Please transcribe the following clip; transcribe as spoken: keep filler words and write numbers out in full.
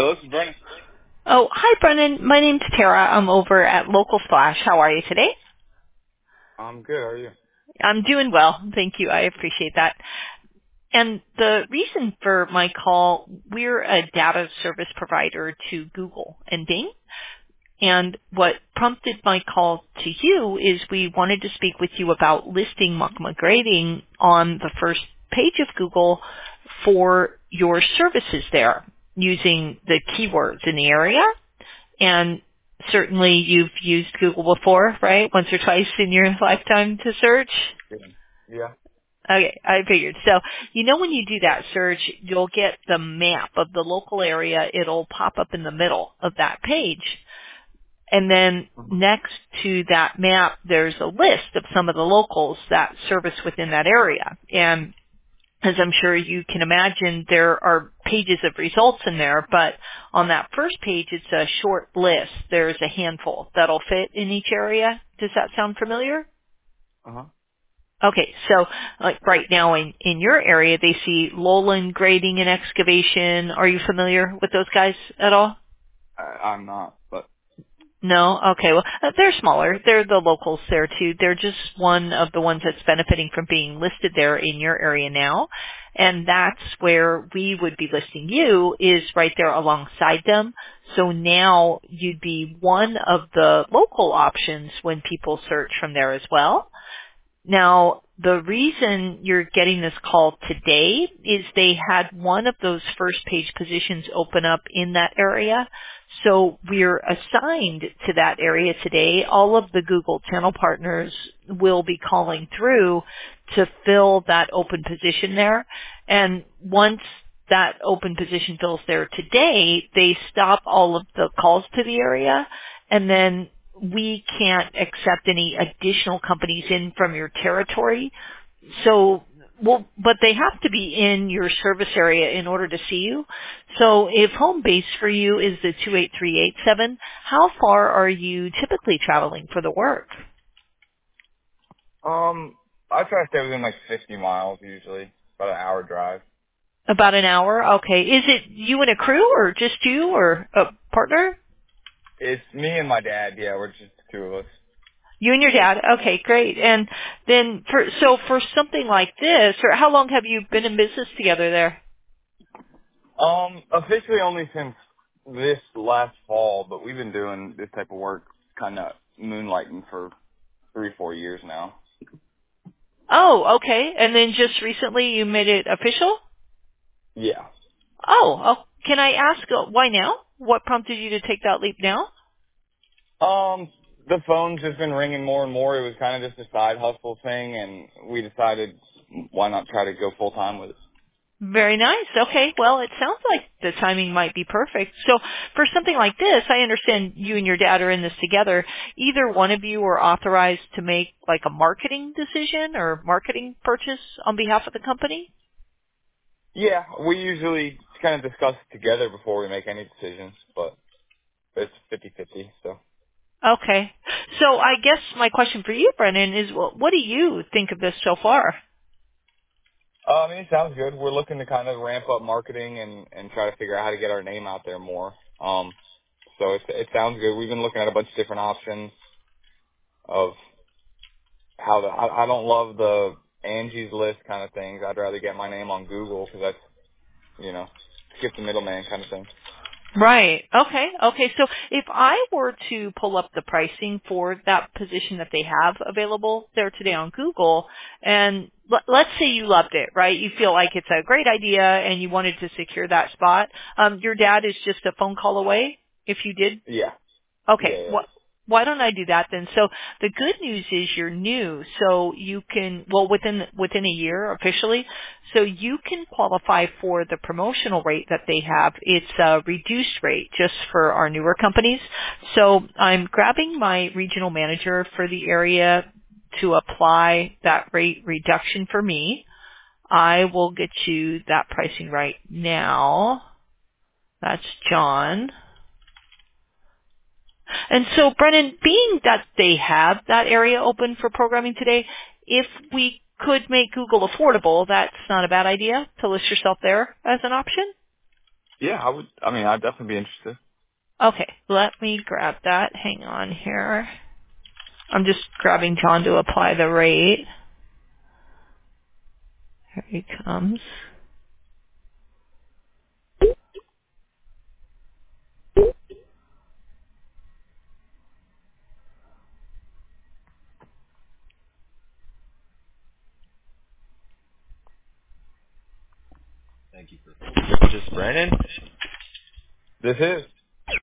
Hello, this is Brennan. Oh, hi, Brennan. My name's Tara. I'm over at Local Splash. How are you today? I'm good. How are you? I'm doing well. Thank you. I appreciate that. And the reason for my call, we're a data service provider to Google and Bing. And what prompted my call to you is we wanted to speak with you about listing Muckma Grading on the first page of Google for your services there using the keywords in the area. And certainly you've used Google before, right? Once or twice in your lifetime to search? Good. Yeah. Okay, I figured. So, you know when you do that search, you'll get the map of the local area. It'll pop up in the middle of that page. And then Mhm. next to that map, there's a list of some of the locals that service within that area. And as I'm sure you can imagine, there are pages of results in there, but on that first page, it's a short list. There's a handful that'll fit in each area. Does that sound familiar? Uh huh. Okay, so like right now in, in your area, they see Lowland Grading and Excavation. Are you familiar with those guys at all? I, I'm not, but No? Okay. Well, uh, they're smaller. They're the locals there too. They're just one of the ones that's benefiting from being listed there in your area now. And that's where we would be listing you is right there alongside them. So now you'd be one of the local options when people search from there as well. Now, the reason you're getting this call today is they had one of those first page positions open up in that area. So we're assigned to that area today. All of the Google channel partners will be calling through to fill that open position there. And once that open position fills there today, they stop all of the calls to the area, and then we can't accept any additional companies in from your territory. So, well, but they have to be in your service area in order to see you. So if home base for you is the two eight three eight seven, how far are you typically traveling for the work? um, I try to stay within like fifty miles usually, about an hour drive. About an hour? Okay. Is it you and a crew or just you or a partner? It's me and my dad. Yeah, we're just the two of us. You and your dad. Okay, great. And then for, so for something like this, or how long have you been in business together there? Um, officially only since this last fall, but we've been doing this type of work, kind of moonlighting for three, four years now. Oh, okay. And then just recently you made it official? Yeah. Oh, oh can I ask uh, why now? What prompted you to take that leap now? Um, the phone's just been ringing more and more. It was kind of just a side hustle thing, and we decided why not try to go full time with it. Very nice. Okay. Well, it sounds like the timing might be perfect. So for something like this, I understand you and your dad are in this together. Either one of you are authorized to make like a marketing decision or marketing purchase on behalf of the company? Yeah, we usually kind of discuss it together before we make any decisions, but it's fifty-fifty. So, Okay. So I guess my question for you, Brennan, is well, what do you think of this so far? uh, I mean, it sounds good. We're looking to kind of ramp up marketing and and try to figure out how to get our name out there more. Um, so it it sounds good. We've been looking at a bunch of different options of how the. I, I don't love the Angie's List kind of things. I'd rather get my name on Google because that's you know skip the middleman kind of thing. Right. Okay. Okay. So if I were to pull up the pricing for that position that they have available there today on Google, and let, let's say you loved it, right? You feel like it's a great idea and you wanted to secure that spot. Um, your dad is just a phone call away if you did. Yeah. Yeah. Okay. Yeah. What? Why don't I do that then? So the good news is you're new, so you can, well, within, within a year officially, so you can qualify for the promotional rate that they have. It's a reduced rate just for our newer companies. So I'm grabbing my regional manager for the area to apply that rate reduction for me. I will get you that pricing right now. That's John. And so, Brennan, being that they have that area open for programming today, if we could make Google affordable, that's not a bad idea to list yourself there as an option. Yeah, I would. I mean, I'd definitely be interested. Okay, let me grab that. Hang on here. I'm just grabbing John to apply the rate. Here he comes. Thank you for holding. This is Brandon. This is.